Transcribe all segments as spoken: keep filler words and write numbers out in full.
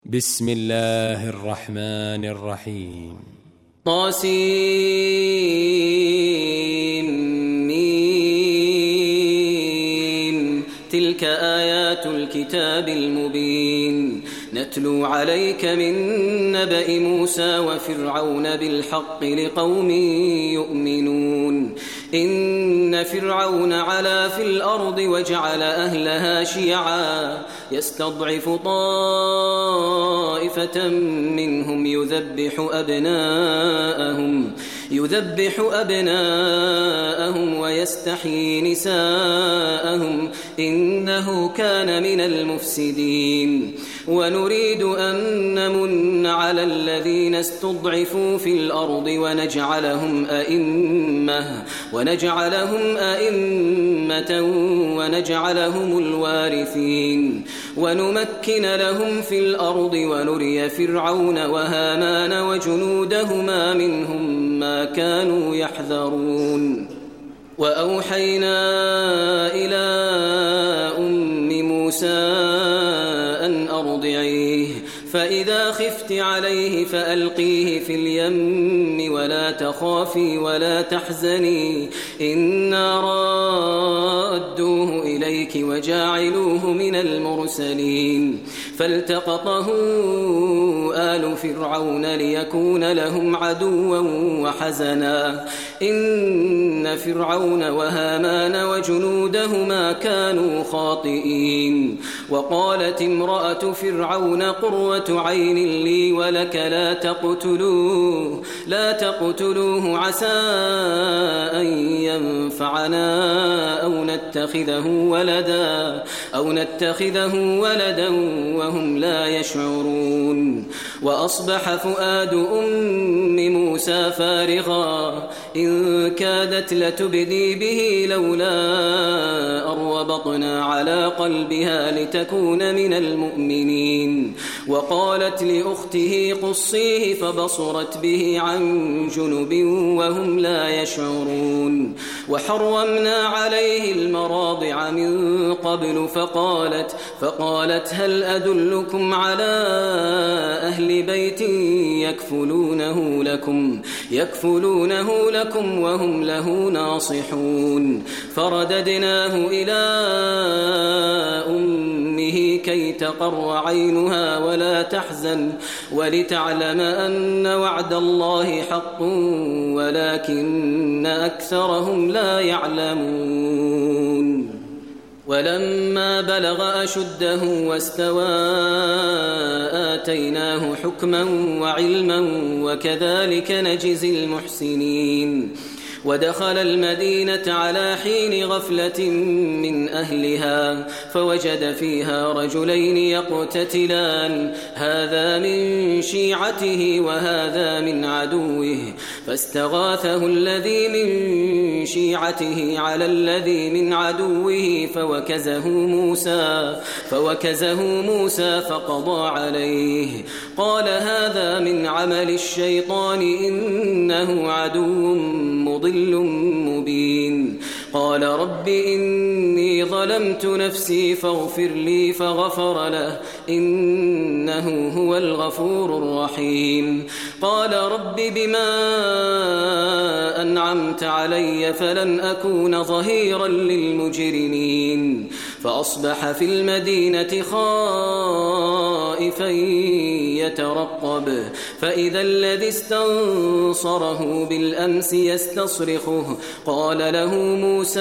بسم الله الرحمن الرحيم. طاسيم. تلك آيات الكتاب المبين نتلو عليك من نبأ موسى وفرعون بالحق لقوم يؤمنون. إن فرعون علا في الأرض وجعل أهلها شيعا يستضعف طائفة منهم يذبح أبناءهم يذبح أبناءهم ويستحيي نساءهم إنه كان من المفسدين. ونريد أن نمن على الذين استضعفوا في الأرض ونجعلهم أئمة ونجعلهم أئمة ونجعلهم الوارثين ونمكن لهم في الأرض ونري فرعون وهامان وجنودهما منهم ما كانوا يحذرون. وأوحينا إلى أم موسى أن أرضعيه فإذا خفت عليه فألقيه في اليم ولا تخافي ولا تحزني إنا رادوه إليك وجاعلوه من المرسلين. فالتقطه آل فرعون ليكون لهم عدوا وحزنا إن فرعون وهامان وجنودهما كانوا خاطئين. وقالت امرأة فرعون قرة عين لي ولك لا تقتلوه لا تقتلوه عسى أن ينفعنا أو نتخذه ولدا أو نتخذه ولدا وهم لا يشعرون. وأصبح فؤاد أم موسى فارغا إن كادت لتبدي به لولا أن ربطنا على قلبها لتكون من المؤمنين. وقالت لأخته قصيه فبصرت به عن جنب وهم لا يشعرون. وحرمنا عليه المراضع من قبل فقالت فقالت هل أدلكم على أهل بيت يكفلونه لكم يكفلونه لكم وهم له ناصحون. فرددناه إلى أمه كي تقر عينها ولا تحزن ولتعلم أن وعد الله حق ولكن أكثرهم لا يعلمون. ولما بلغ أشده واستوى آتيناه حكما وعلما وكذلك نجزي المحسنين. ودخل المدينة على حين غفلة من أهلها فوجد فيها رجلين يقتتلان هذا من شيعته وهذا من عدوه فاستغاثه الذي من شيعته على الذي من عدوه فوكزه موسى فوكزه موسى فقضى عليه قال هذا من عمل الشيطان إنه عدو مضل مبين. قال رب إني ظلمت نفسي فاغفر لي فغفر له إنه هو الغفور الرحيم. قال رب بما أنعمت علي فلن أكون ظهيرا للمجرمين. فأصبح في المدينة خائفا يترقب فإذا الذي استنصره بالأمس يستصرخه قال له موسى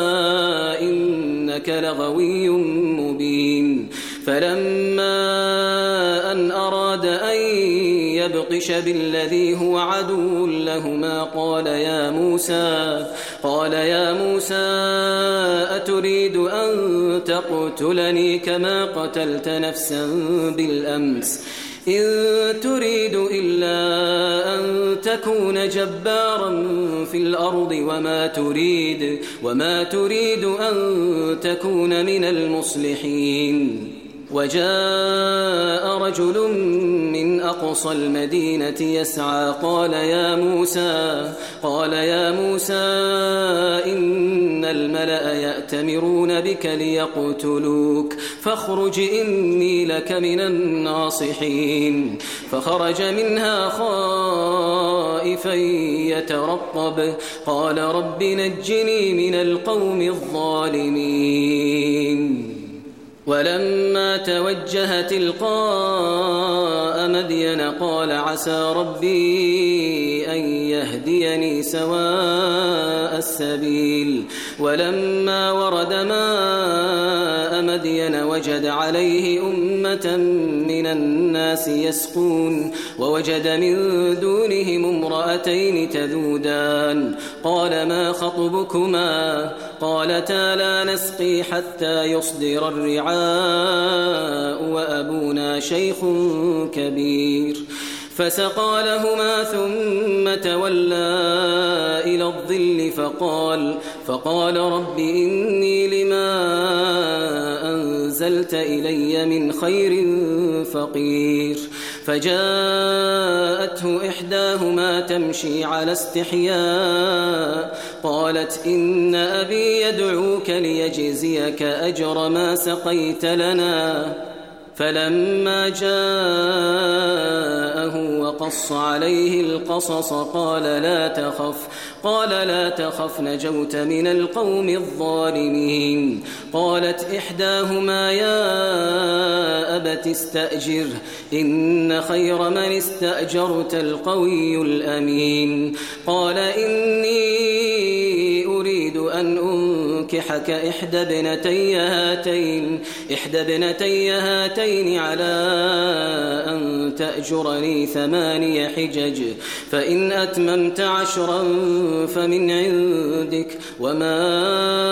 إنك لغوي مبين. فلما أن أراد أن يبطش بالذي هو عدو لهما قال يا موسى قال يا موسى أتريد أن تقتلني كما قتلت نفسا بالأمس إن تريد إلا أن تكون جبارا في الأرض وما تريد وما تريد أن تكون من المصلحين. وجاء رجل من أقصى المدينة يسعى قال يا موسى قال يا موسى إن الملأ يأتمرون بك ليقتلوك فاخرج إني لك من الناصحين فخرج منها خائفا يترقب قال رب نجني من القوم الظالمين ولما توجه تلقاء مدين قال عسى ربي أن يهديني سواء السبيل ولما ورد ماء مدين وجد عليه أمة من الناس يسقون ووجد من دونهم امرأتين تذودان قال ما خطبكما قالتا لا نسقي حتى يصدر الرعاء وأبونا شيخ كبير فسقى لهما ثم تولى إلى الظل فقال فقال رب إني لما أنزلت إلي من خير فقير فجاءته إحداهما تمشي على استحياء قالت إن أبي يدعوك ليجزيك أجر ما سقيت لنا فلما جاءه وقص عليه القصص قال لا تخف قال لا تخف نجوت من القوم الظالمين قالت إحداهما يا أبت استأجره إن خير من استأجرت القوي الأمين قال إني أريد أن أنكحك إحدى ابنتي هاتين إحدى ابنتي هاتين على أن تأجرني ثماني حجج فإن أتممت عشرا فمن عندك وما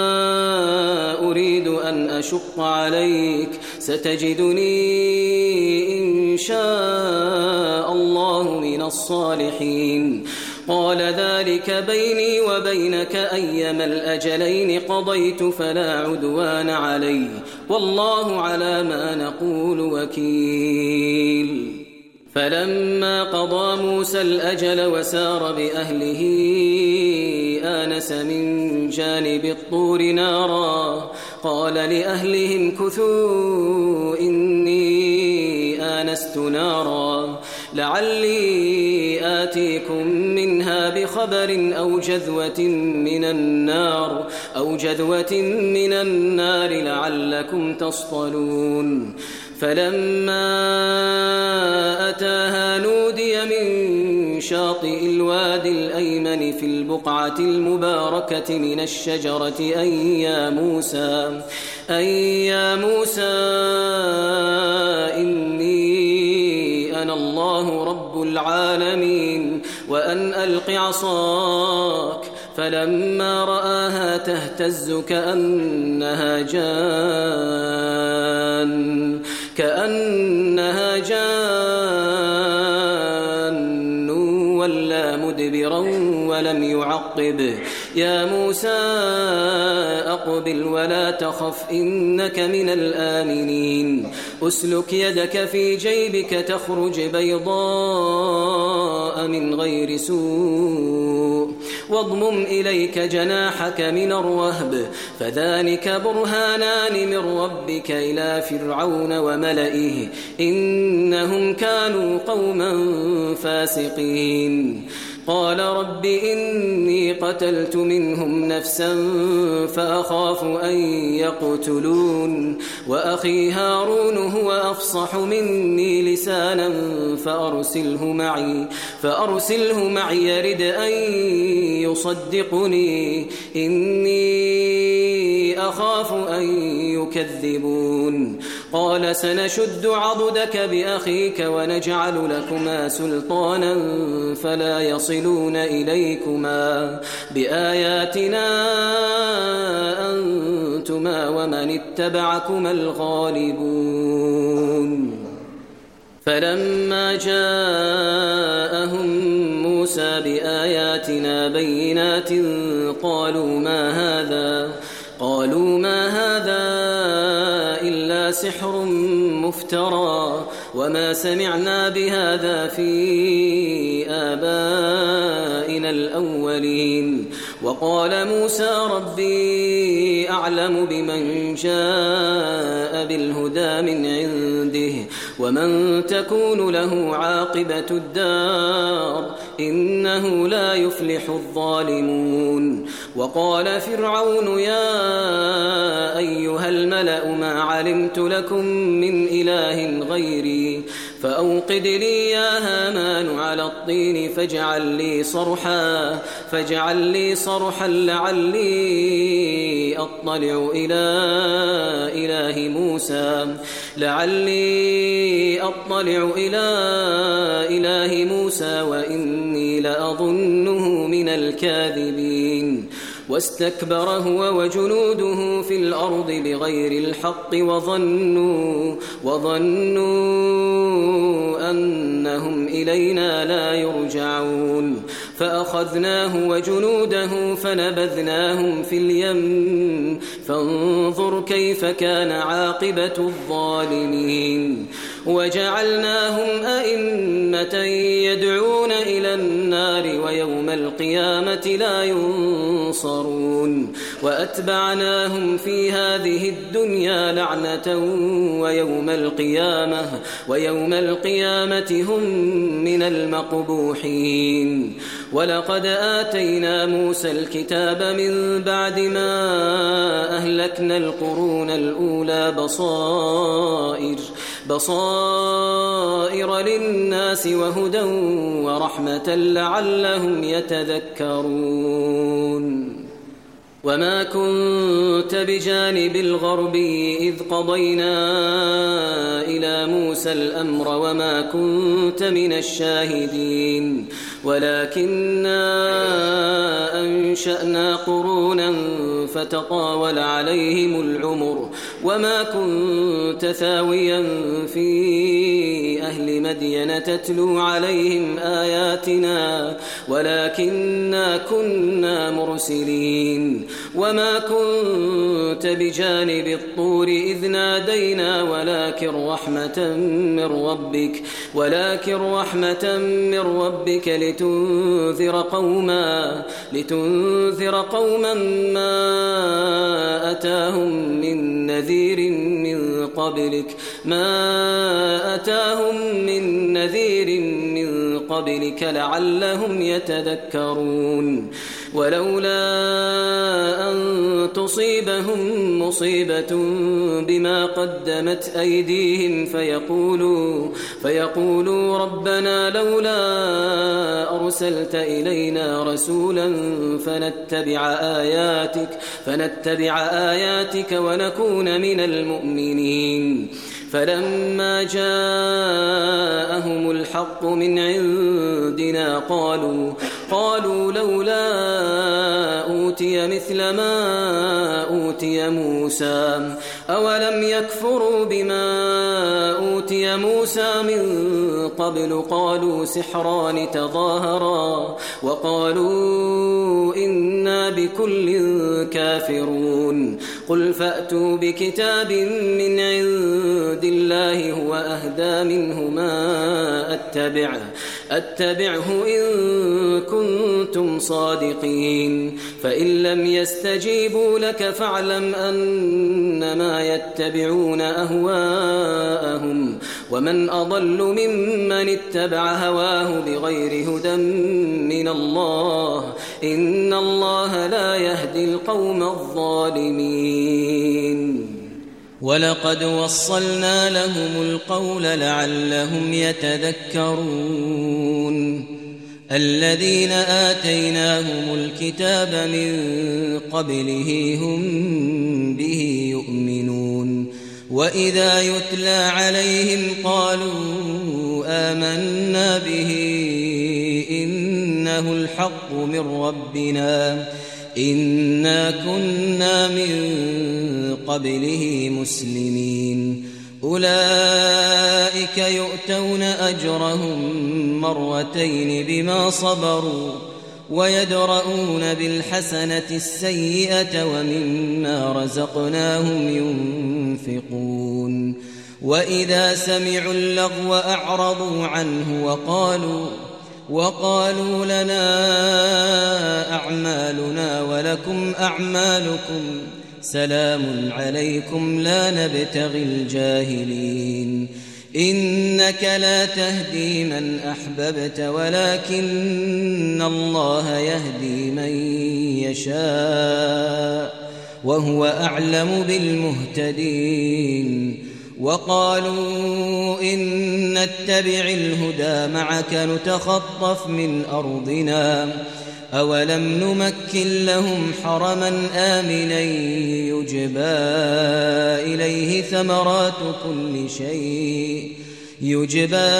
أريد أن أشق عليك ستجدني إن شاء الله من الصالحين قال ذلك بيني وبينك أيما الأجلين قضيت فلا عدوان علي والله على ما نقول وكيل فلما قضى موسى الأجل وسار بأهله آنس من جانب الطور نارا قال لأهلهم كثوا إني آنست نارا لعلي آتيكم منها بخبر أو جذوة من النار أو جذوة من النار لعلكم تصطلون فلما أتاها نودي من شاطئ الوادي الأيمن في البقعة المباركة من الشجرة أي يا موسى أي يا موسى إني أنا الله رب العالمين وأن ألق عصاك فلما رآها تهتز كأنها جان كأنها جان ولا مدبرا ولم يعقب يا موسى أقبل ولا تخف إنك من الآمنين أسلك يدك في جيبك تخرج بيضاء من غير سوء واضمم إليك جناحك من الرهب فذلك برهانان من ربك إلى فرعون وملئه إنهم كانوا قوما فاسقين قال رب إني قتلت منهم نفسا فأخاف أن يقتلون وأخي هارون هو أفصح مني لسانا فأرسله معي فأرسله معي يرد أن يصدقني إني أخاف أن يكذبون قال سنشد عضدك بأخيك ونجعل لكما سلطانا فلا يصلون إليكما بآياتنا أنتما ومن اتبعكما الغالبون فلما جاءهم موسى بآياتنا بينات قالوا ما هذا قالوا ما هذا إلا سحر مفترى وما سمعنا بهذا في آبائنا الأولين. وقال موسى ربي أعلم بمن جاء بالهدى من عنده ومن تكون له عاقبة الدار إنه لا يفلح الظالمون. وقال فرعون يا أيها الملأ ما علمت لكم من إله غيري فأوقد لي يا هامان على الطين فاجعل لي صرحا فاجعل لي صرحا لعلي أطلع إلى إله موسى لعلي أطلع إلى إله موسى وإني لأظنه من الكاذبين. واستكبر هو وجنوده في الأرض بغير الحق وظنوا وظنوا أنهم إلينا لا يرجعون. فأخذناه وجنوده فنبذناهم في اليم فانظر كيف كان عاقبة الظالمين. وجعلناهم أئمة يدعون إلى النار ويوم القيامة لا ينصرون. وأتبعناهم في هذه الدنيا لعنة ويوم القيامة ويوم القيامة هم من المقبوحين. ولقد آتينا موسى الكتاب من بعد ما أهلكنا القرون الأولى بصائر بصائر للناس وهدى ورحمة لعلهم يتذكرون. وما كنت بجانب الغربي إذ قضينا إلى موسى الأمر وما كنت من الشاهدين ولكننا أنشأنا قرونا فتطاول عليهم العمر وما كنت ثاويا في أهل مدين تتلو عليهم آياتنا ولكننا كنا مرسلين. وما كنت بجانب الطور إذ نادينا ولكن رحمة من ربك ولكن رحمة من ربك لتنذر قوما لتنذر قوما ما أتاهم من نذير من قبلك ما أتاهم من نذير من قبلك لعلهم يتذكرون. ولولا أن تصيبهم مصيبة بما قدمت أيديهم فيقولوا, فيقولوا ربنا لولا أرسلت إلينا رسولا فنتبع آياتك, فنتبع آياتك ونكون من المؤمنين. فلما جاءهم الحق من عندنا قالوا قالوا لولا أوتي مثل ما أوتي موسى أولم يكفروا بما أوتي موسى من قبل قالوا سحران تظاهرا وقالوا إنا بكل كافرون. قل فأتوا بكتاب من عند الله هو أهدى منه ما أتبعه, أتبعه إن كنتم صادقين. فإن لم يستجيبوا لك فاعلم أنما يتبعون أهواءهم ومن أضل ممن اتبع هواه بغير هدى من الله إن الله لا يهدي القوم الظالمين. ولقد وصلنا لهم القول لعلهم يتذكرون. الذين آتيناهم الكتاب من قبله هم به يؤمنون. وإذا يتلى عليهم قالوا آمنا به إنه الحق من ربنا إنا كنا من قبله مسلمين. أولئك يؤتون أجرهم مرتين بما صبروا ويدرؤون بالحسنة السيئة ومما رزقناهم ينفقون. وإذا سمعوا اللغو أعرضوا عنه وقالوا وقالوا لنا أعمالنا ولكم أعمالكم سلام عليكم لا نبتغي الجاهلين إنك لا تهدي من أحببت ولكن الله يهدي من يشاء وهو أعلم بالمهتدين وقالوا إن نتبع الهدى معك نتخطف من أرضنا أولم نمكن لهم حرما آمنا يجبى إليه ثمرات كل شيء يجبى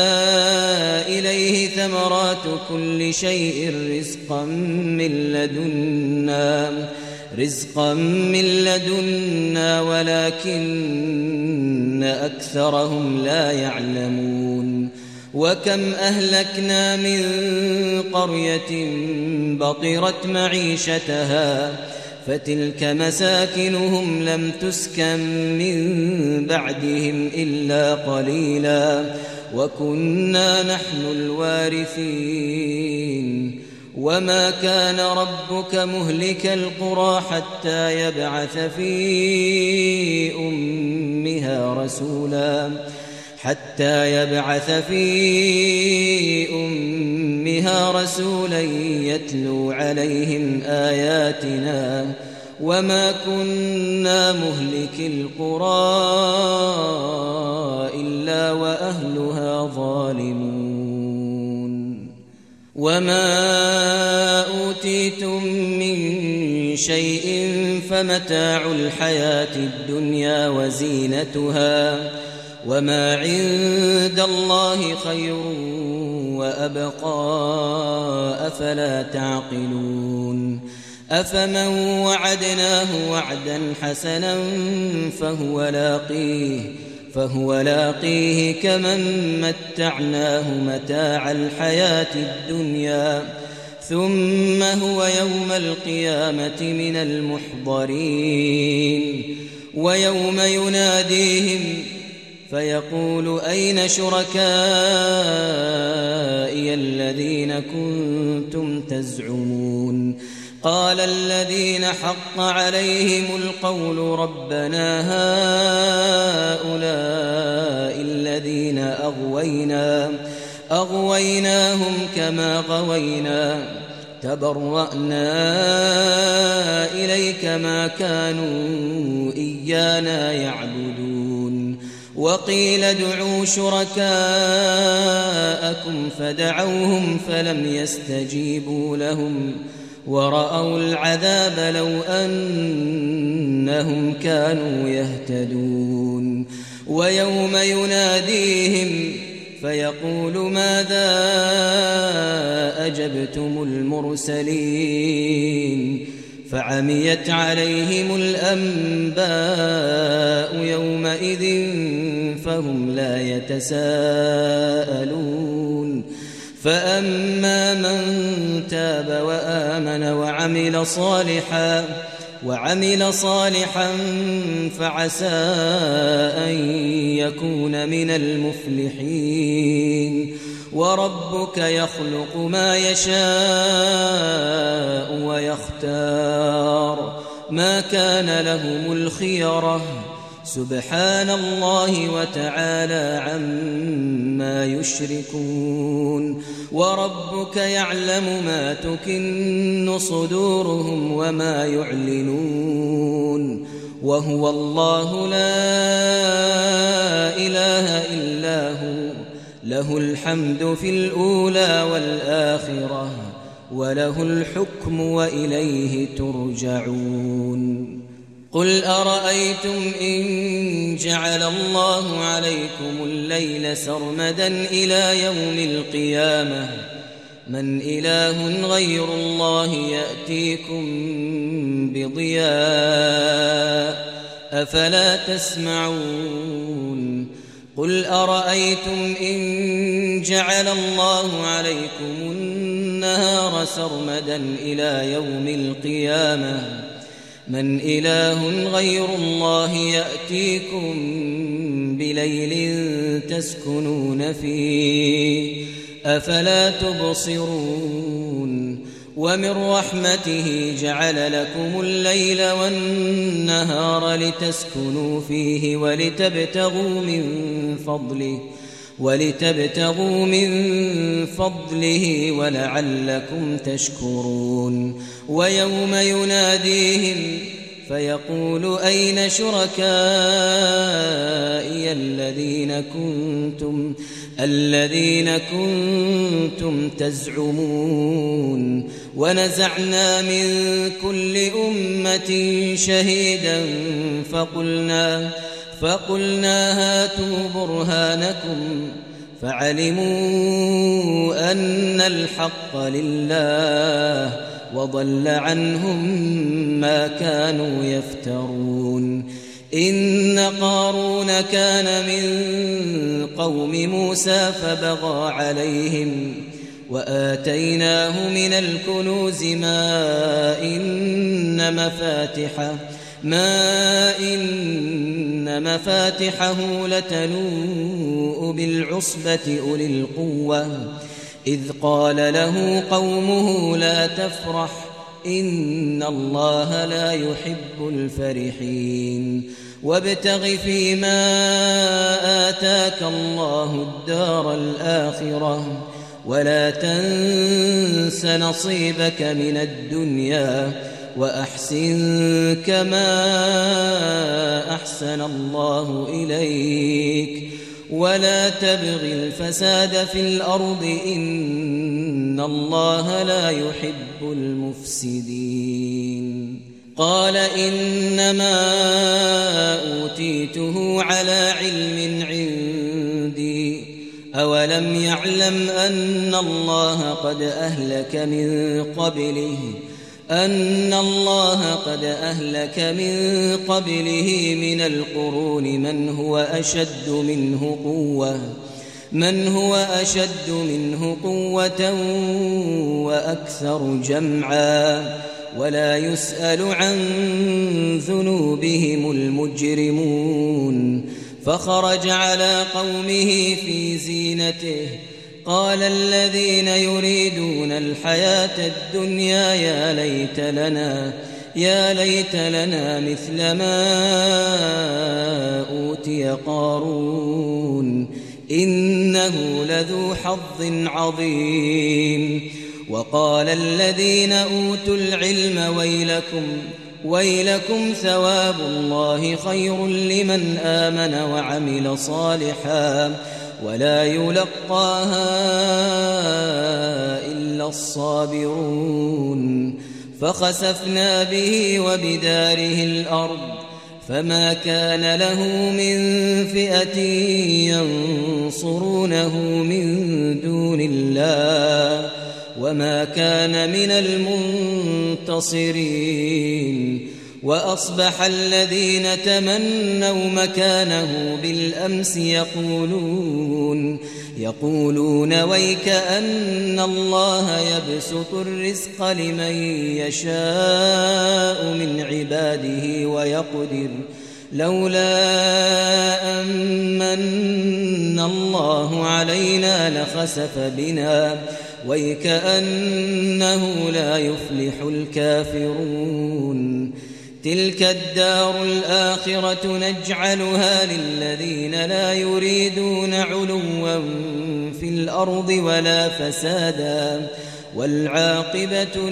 إليه ثمرات كل شيء رزقا من لدنا رزقا من لدنا ولكن أكثرهم لا يعلمون وكم أهلكنا من قرية بطرت معيشتها فتلك مساكنهم لم تسكن من بعدهم إلا قليلا وكنا نحن الوارثين وما كان ربك مهلك القرى حتى يبعث في أمها رسولا حتى يبعث في أمها رسولا يتلو عليهم آياتنا وما كنا مهلك القرى إلا وأهلها ظالمون وما أوتيتم من شيء فمتاع الحياة الدنيا وزينتها وما عند الله خير وأبقى أفلا تعقلون أفمن وعدناه وعدا حسنا فهو لاقيه فهو لاقيه كمن متعناه متاع الحياة الدنيا ثم هو يوم القيامة من المحضرين ويوم يناديهم فيقول أين شركائي الذين كنتم تزعمون قال الذين حق عليهم القول ربنا هؤلاء الذين أغوينا أغويناهم كما غوينا تبرأنا إليك ما كانوا إيانا يعبدون وقيل ادعوا شركاءكم فدعوهم فلم يستجيبوا لهم ورأوا العذاب لو أنهم كانوا يهتدون ويوم يناديهم فيقول ماذا أجبتم المرسلين فعميت عليهم الأنباء يومئذ فهم لا يتساءلون فأما من تاب وآمن وعمل صالحا وعمل صالحا فعسى أن يكون من المفلحين وربك يخلق ما يشاء ويختار ما كان لهم الخيرة سبحان الله وتعالى عما يشركون وربك يعلم ما تكن صدورهم وما يعلنون وهو الله لا إله إلا هو له الحمد في الأولى والآخرة وله الحكم وإليه ترجعون قل أرأيتم إن جعل الله عليكم الليل سرمدا إلى يوم القيامة من إله غير الله يأتيكم بضياء أفلا تسمعون قل أرأيتم إن جعل الله عليكم النهار سرمدا إلى يوم القيامة من إله غير الله يأتيكم بليل تسكنون فيه أفلا تبصرون ومن رحمته جعل لكم الليل والنهار لتسكنوا فيه ولتبتغوا من فضله ولتبتغوا من فضله ولعلكم تشكرون ويوم يناديهم فيقول أين شركائي الذين كنتم الذين كنتم تزعمون ونزعنا من كل أمة شهيدا فقلنا فقلنا هاتوا برهانكم فعلموا أن الحق لله وضل عنهم ما كانوا يفترون إن قارون كان من قوم موسى فبغى عليهم وآتيناه من الكنوز ما إن مفاتحه ما إن مفاتحه لتنوء بالعصبة أولي القوة إذ قال له قومه لا تفرح إن الله لا يحب الفرحين وابتغ فيما آتاك الله الدار الآخرة ولا تنس نصيبك من الدنيا وأحسن كما أحسن الله إليك ولا تبغ الفساد في الأرض إن الله لا يحب المفسدين قال إنما أوتيته على علم عندي أولم يعلم أن الله قد أهلك من قبله أن الله قد أهلك من قبله من القرون من هو أشد منه قوة من هو أشد منه قوة وأكثر جمعا ولا يسأل عن ذنوبهم المجرمون فخرج على قومه في زينته قال الذين يريدون الحياة الدنيا يا ليت لنا يا ليت لنا مثل ما أوتي قارون إنه لذو حظ عظيم وقال الذين أوتوا العلم ويلكم ويلكم ثواب الله خير لمن آمن وعمل صالحا ولا يلقاها إلا الصابرون فخسفنا به وبداره الأرض فما كان له من فئة ينصرونه من دون الله وما كان من المنتصرين وأصبح الذين تمنوا مكانه بالأمس يقولون يقولون ويكأن الله يبسط الرزق لمن يشاء من عباده ويقدر لولا أمن الله علينا لخسف بنا ويكأنه لا يفلح الكافرون تلك الدار الآخرة نجعلها للذين لا يريدون علوا في الأرض ولا فسادا والعاقبة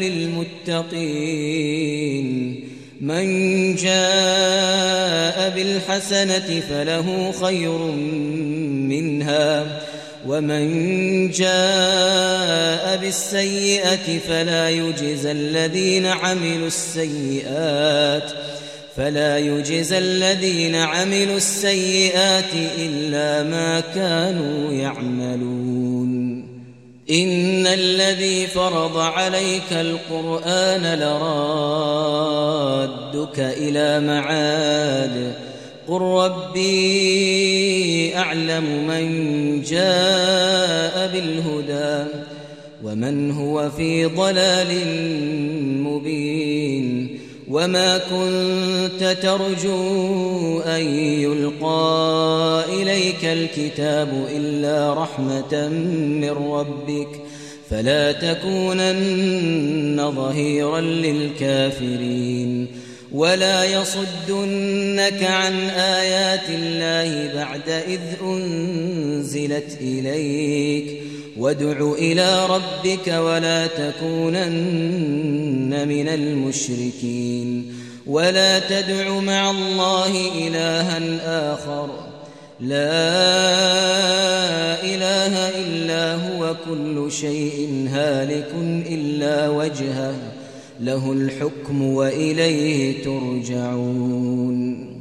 للمتقين من جاء بالحسنة فله خير منها ومن جاء بالسيئة فلا يجزى الذين عملوا السيئات فلا يجزى الذين عملوا السيئات إلا ما كانوا يعملون إن الذي فرض عليك القرآن لرادك إلى معاد قل ربي أعلم من جاء بالهدى ومن هو في ضلال مبين وما كنت ترجو أن يلقى إليك الكتاب إلا رحمة من ربك فلا تكونن ظهيرا للكافرين ولا يصدنك عن آيات الله بعد إذ أنزلت إليك وادع إلى ربك ولا تكونن من المشركين ولا تدع مع الله إلها آخر لا إله إلا هو كل شيء هالك إلا وجهه له الحكم وإليه ترجعون